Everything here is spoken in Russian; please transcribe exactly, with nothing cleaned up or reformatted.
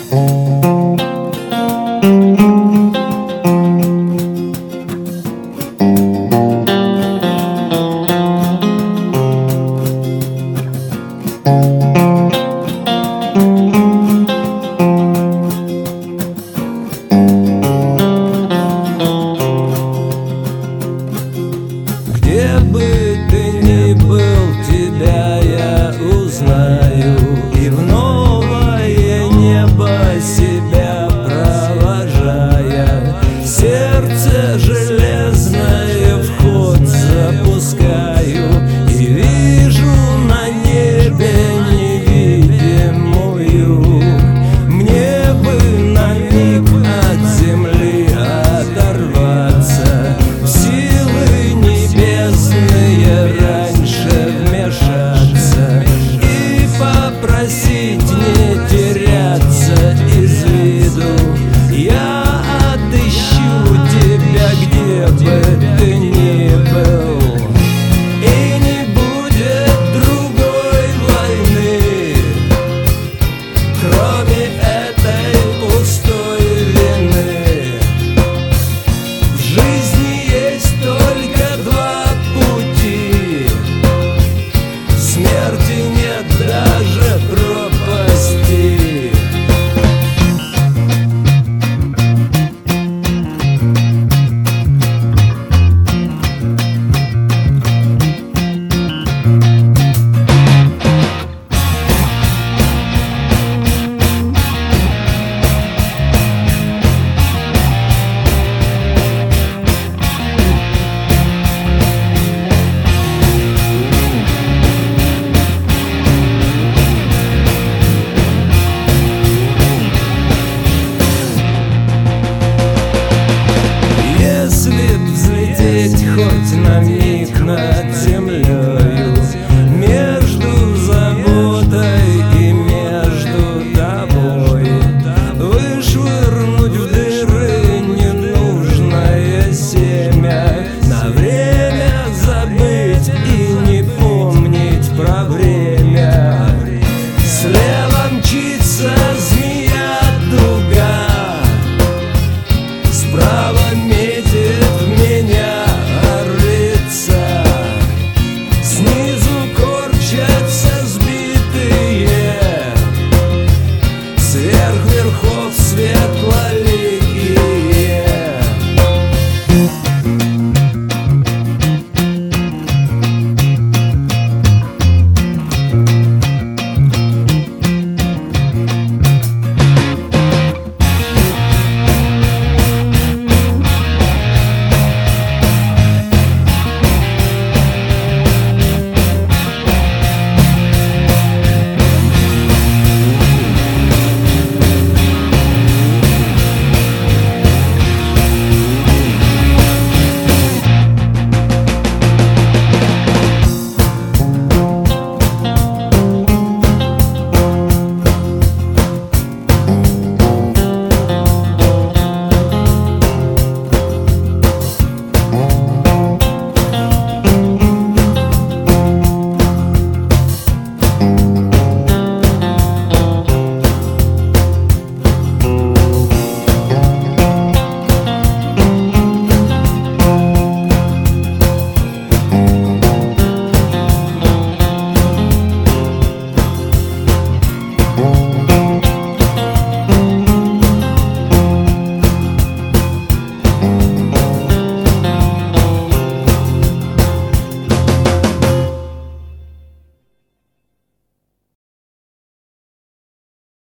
Где бы ты ни был, тебя я узнаю, и в новое небо себя провожая, сердце железное в ход запускаю, и вижу на небе невидимую. Мне бы на миг от земли оторваться, в силы небесные раньше вмешаться и попросить не теряться из виду. Я отыщу тебя, где бы ты ни был, и не будет другой войны, кроме этой пустой вины. В жизни есть только два пути, смерти нет даже пропасти. Если б взлететь хоть на миг над землею, между заботой и между тобой, вышвырнуть в дыры ненужное семя, на время забыть и не помнить про время. Слева мчится змея-дуга, справа метит в меня орлица, снизу корчатся сбитые, сверх верхов светло